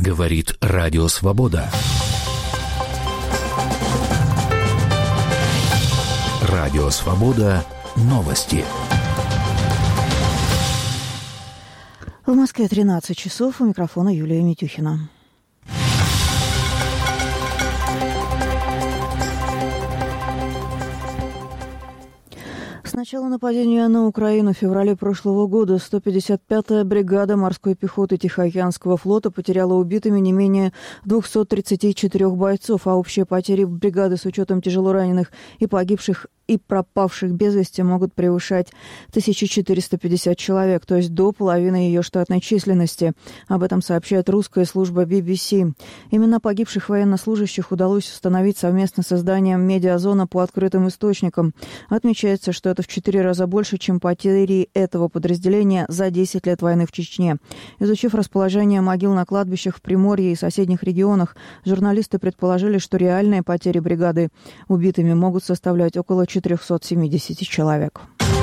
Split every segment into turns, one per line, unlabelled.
Говорит Радио Свобода. Радио Свобода. Новости.
В Москве 13 часов. У микрофона Юлия Митюхина. С начала нападения на Украину в феврале прошлого года 155-я бригада морской пехоты Тихоокеанского флота потеряла убитыми не менее 234 бойцов, а общие потери бригады с учетом тяжелораненых и погибших и пропавших без вести могут превышать 1450 человек, то есть до половины ее штатной численности. Об этом сообщает русская служба BBC. Имена погибших военнослужащих удалось установить совместно с изданием «Медиазона» по открытым источникам. Отмечается, что это в 4 раза больше, чем потери этого подразделения за 10 лет войны в Чечне. Изучив расположение могил на кладбищах в Приморье и соседних регионах, журналисты предположили, что реальные потери бригады убитыми могут составлять около 470 человек.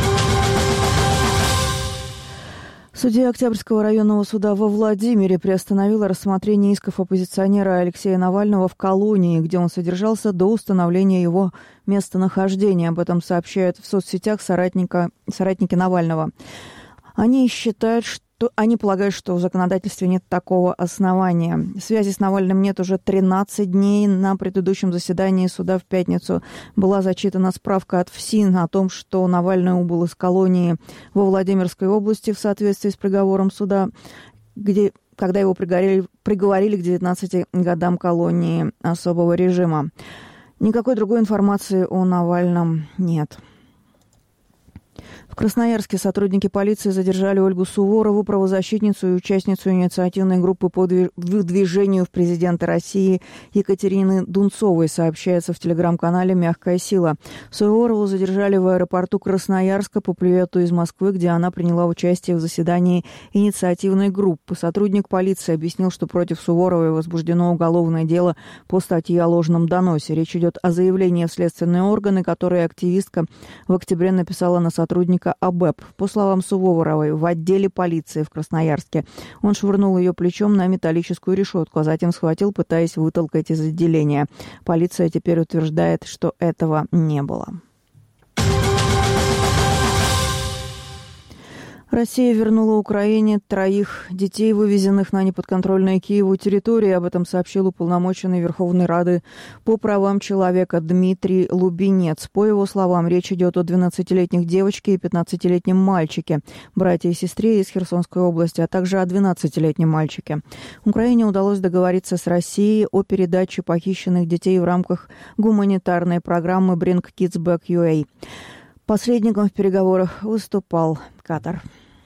Судья Октябрьского районного суда во Владимире приостановила рассмотрение исков оппозиционера Алексея Навального в колонии, где он содержался до установления его местонахождения. Об этом сообщают в соцсетях соратники Навального. Они полагают, что в законодательстве нет такого основания. Связи с Навальным нет уже 13 дней. На предыдущем заседании суда в пятницу была зачитана справка от ФСИН о том, что Навальный убыл из колонии во Владимирской области в соответствии с приговором суда, когда его приговорили к 19 годам колонии особого режима. Никакой другой информации о Навальном нет. В Красноярске сотрудники полиции задержали Ольгу Суворову, правозащитницу и участницу инициативной группы по движению в президенты России Екатерины Дунцовой, сообщается в телеграм-канале «Мягкая сила». Суворову задержали в аэропорту Красноярска по привету из Москвы, где она приняла участие в заседании инициативной группы. Сотрудник полиции объяснил, что против Суворовой возбуждено уголовное дело по статье о ложном доносе. Речь идет о заявлении в следственные органы, которое активистка в октябре написала на сотрудника АБЭП. По словам Суворовой, в отделе полиции в Красноярске он швырнул ее плечом на металлическую решетку, а затем схватил, пытаясь вытолкать из отделения. Полиция теперь утверждает, что этого не было. Россия вернула Украине 3 детей, вывезенных на неподконтрольные Киеву территории. Об этом сообщил уполномоченный Верховной Рады по правам человека Дмитрий Лубенец. По его словам, речь идет о 12-летних девочке и 15-летнем мальчике, братья и сестре из Херсонской области, а также о 12-летнем мальчике. Украине удалось договориться с Россией о передаче похищенных детей в рамках гуманитарной программы Bring Kids Back UA. Посредником в переговорах выступал Катар.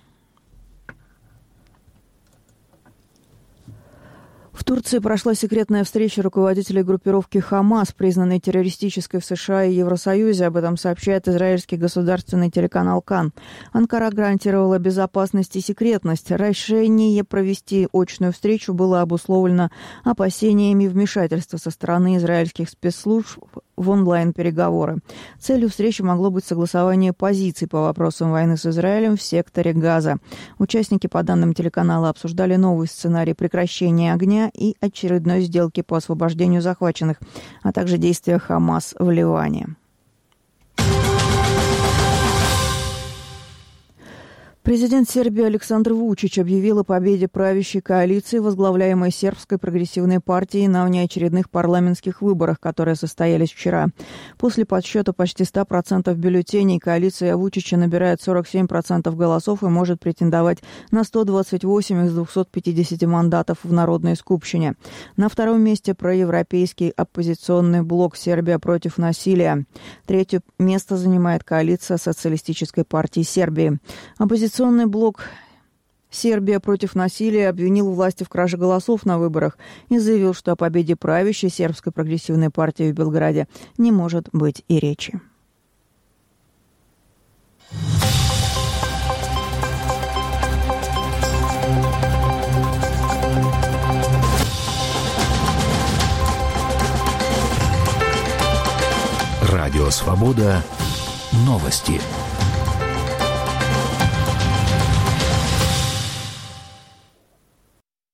В Турции прошла секретная встреча руководителей группировки «Хамас», признанной террористической в США и Евросоюзе. Об этом сообщает израильский государственный телеканал «Кан». Анкара гарантировала безопасность и секретность. Решение провести очную встречу было обусловлено опасениями вмешательства со стороны израильских спецслужб в онлайн-переговоры. Целью встречи могло быть согласование позиций по вопросам войны с Израилем в секторе Газа. Участники, по данным телеканала, обсуждали новый сценарий прекращения огня и очередной сделки по освобождению захваченных, а также действия Хамас в Ливане. Президент Сербии Александр Вучич объявил о победе правящей коалиции, возглавляемой Сербской прогрессивной партией, на внеочередных парламентских выборах, которые состоялись вчера. После подсчета почти 100% бюллетеней коалиция Вучича набирает 47% голосов и может претендовать на 128 из 250 мандатов в Народной скупщине. На втором месте проевропейский оппозиционный блок «Сербия против насилия». Третье место занимает коалиция Социалистической партии Сербии. Оппозиционный блок «Сербия против насилия» обвинил власти в краже голосов на выборах и заявил, что о победе правящей сербской прогрессивной партии в Белграде не может быть и речи.
Радио «Свобода». Новости.